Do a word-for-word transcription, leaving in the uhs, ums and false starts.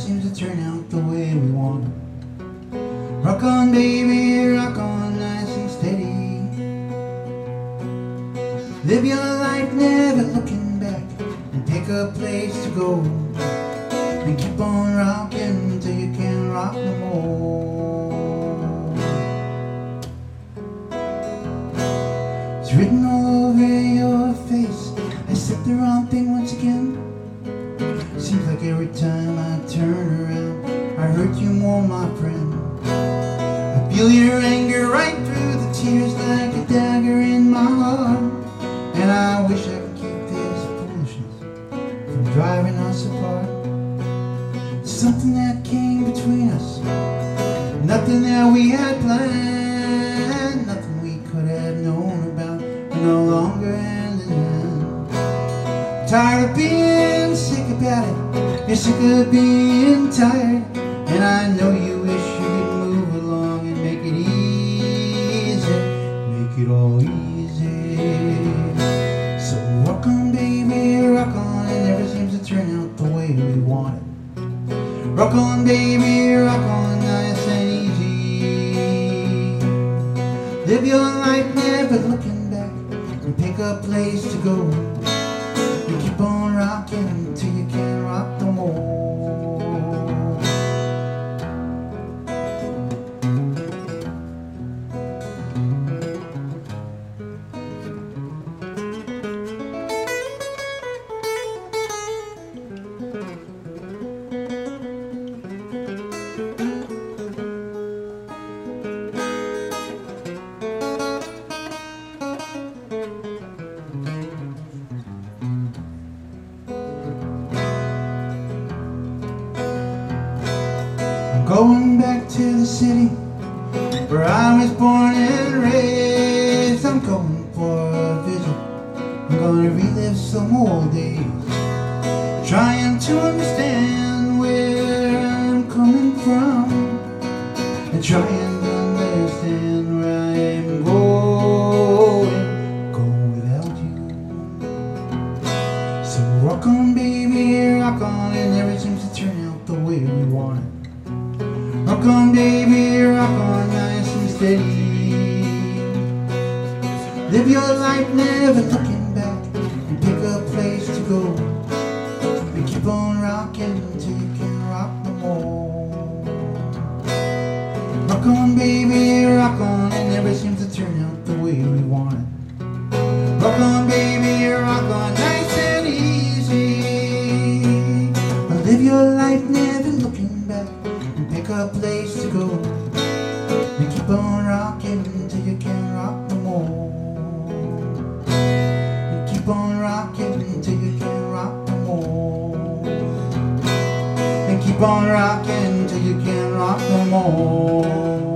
seems to turn out the way we want. Rock on, baby, rock on, nice and steady. Live your life never looking back, and pick a place to go, and keep on rocking until you can't rock no more. It's written all over your face, I said the wrong thing once again. Seems like every time I turn around, I hurt you more, my friend. I feel your anger right through the tears like a dagger in my heart. And I wish I could keep this foolishness from driving us apart. Something that came between us, nothing that we had planned, nothing we could have known about. We're no longer hand in hand. Tired of being sick about it, you're sick of being tired, and I know you wish you could move along and make it easy, make it all easy. So rock on, baby, rock on, it never seems to turn out the way we want it. Rock on, baby, rock on, nice and easy. Live your life never looking back, and pick a place to go. You keep on rocking until you can't rock no more. Going back to the city where I was born and raised. I'm going for a visit, I'm gonna relive some old days, trying to understand where I'm coming from, and trying to understand where I am going, going without you. So rock on, baby, rock on, it never seems to turn out the way we want it. Rock on, baby, rock on, nice and steady. Live your life never looking back, and pick a place to go, and keep on rocking until you can't rock no more. Rock on, baby, rock on, it never seems to turn out the way we want it. Rock on, baby, rock on, nice and easy. Live your life never looking back, pick a place to go, and keep on rocking until you can't rock no more. And keep on rocking until you can't rock no more. And keep on rocking until you can't rock no more.